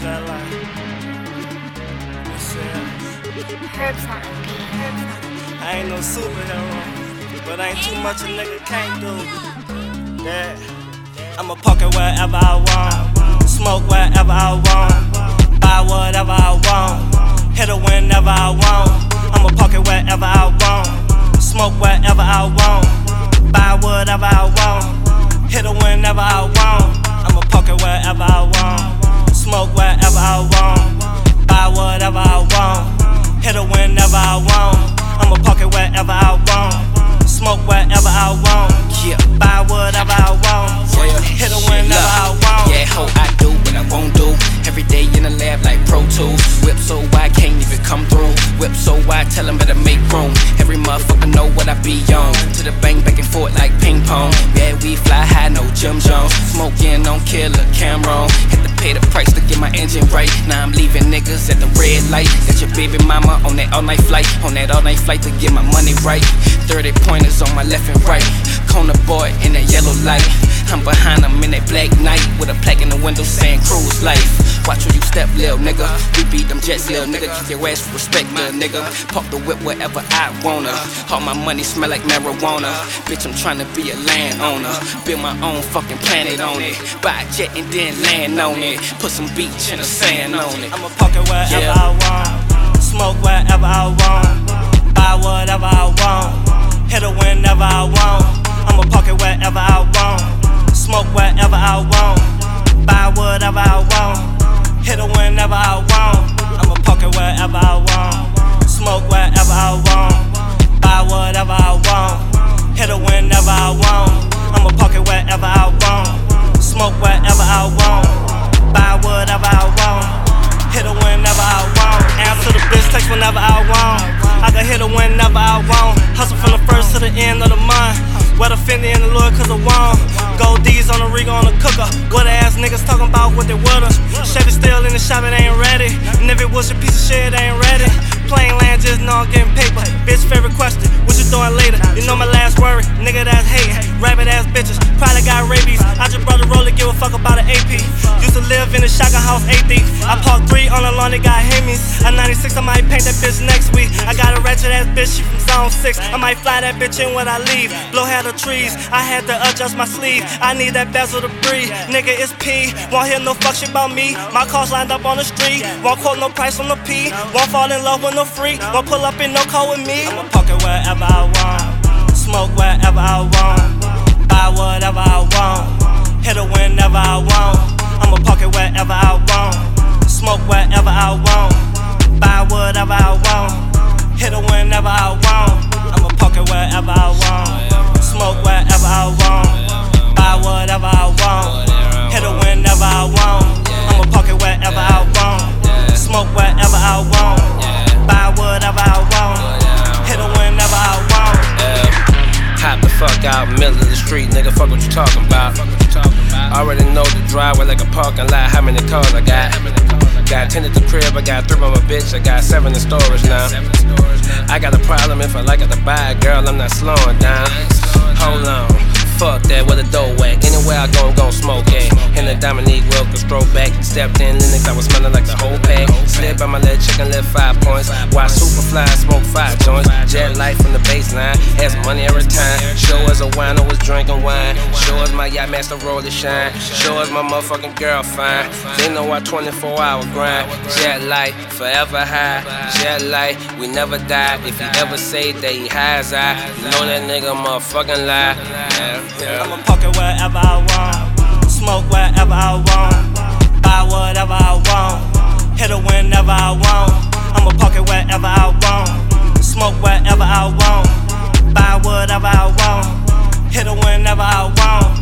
that life. Herbs on a beat. I ain't no superhero, but ain't too much a nigga can't do. Yeah, I'ma park it wherever I want, smoke wherever I want, buy whatever I want, hit it whenever I want. I'ma park it wherever I want, smoke wherever I want, buy whatever I want, hit it whenever I want. I'ma park it wherever I want, smoke wherever I want, buy whatever I want, hit it whenever I want. I'ma park it wherever I want, smoke wherever I want, buy whatever I want, hit it whenever I want. Yeah, ho, I do what I won't do. Every day in the lab like Pro Tools. Whip so wide, can't even come through. Whip so wide, tell them better make room. Every motherfucker know what I be on. To the bank, back and forth like ping pong. Yeah, we fly high, no Jim Jones. Smoking on killer Cameron. Had to pay the price to get my engine right. Now I'm leaving niggas at the red light. Got your baby mama on that all-night flight. On that all-night flight to get my money right. 30 pointers on my left and right. Corner boy in that yellow light. I'm behind them in that black night with a plaque in the window saying cruise life. Watch where you step, lil' nigga. We beat them jets, lil' nigga. Keep your ass with respect, lil' nigga. Park the whip wherever I wanna. All my money smell like marijuana. Bitch, I'm tryna be a landowner. Build my own fucking planet on it. Buy a jet and then land on it. Put some beach in the sand on it. I'ma park it wherever I want, smoke wherever I want, buy whatever I want, hit it whenever I want. I'ma park it wherever I want, smoke wherever I want, buy whatever I want, hit it whenever I want. I'ma park it wherever I want, smoke wherever I want, buy whatever I want, hit it whenever I want. I'ma park it wherever I want, smoke wherever I want, buy whatever I want, hit it whenever I want. Answer the bitch text whenever I want. I can hit it whenever I want. Hustle from the first to the end of the month. Wear the Fendi and the Lord cause I want. Gold D's on the rig on the cooker. What ass niggas talking about what they with us. Chevy still in the shop, it ain't ready. And if it was a piece of shit, it ain't ready. Plain land, just know I'm getting paper. Bitch, favorite question, what you doing later? You know my last worry, nigga that's hating. Rabbit ass bitches, probably got rabies. I just brought a roller, give a fuck about an AP. Used to live in a shotgun house, 8 deep. I parked 3 on the lawn, they got Hemis. A 96, I might paint that bitch next week. I got a ratchet ass bitch, she from zone 6. I might fly that bitch in when I leave. Blow head of trees, I had to adjust my sleeve. I need that bezel to breathe. Nigga, it's P. Won't hear no fuck shit about me. My cars lined up on the street. Won't quote no price on the P. Won't fall in love with no freak. Won't pull up in no car with me. I'ma park it wherever I want, smoke wherever I want, buy whatever I want, hit it whenever I want. I'ma park it wherever I want, smoke wherever I want, buy whatever I want, hit it whenever I want. I'ma park it wherever I want, smoke wherever I want, buy whatever I want, hit it whenever I want. I'ma park it wherever I want, smoke wherever I want, buy whatever I want, hit it whenever I want. Hop the fuck out, middle of the street, nigga, fuck what you talking about. Already know the driveway like a parking lot, how many cars I got. Got 10 at the crib, I got 3 by my bitch, I got 7 in storage now. I got a problem if I like it to buy it, girl, I'm not slowing down. Hold on, fuck that, where the dough at? Anywhere I go, I'm gon' smoke, yeah. And the Dominique Wilkins stroke back. Stepped in Linux, I was smelling like the whole pack. Slid by my little chicken, lift 5 points. Why Superfly, smoke 5 joints. Jet light from the baseline, ask money every time. Show us a wine, I was drinking wine. Show us my yacht master roll to shine. Show us my motherfucking girl fine. They know our 24-hour grind. Jet light, forever high. Jet light, we never die. If he ever say that he high as I, you know that nigga motherfucking lie. I'ma park it wherever I want, smoke wherever I want, buy whatever I want, hit it whenever I want. I'ma park it wherever I want, smoke wherever I want, buy whatever I want, hit it whenever I want.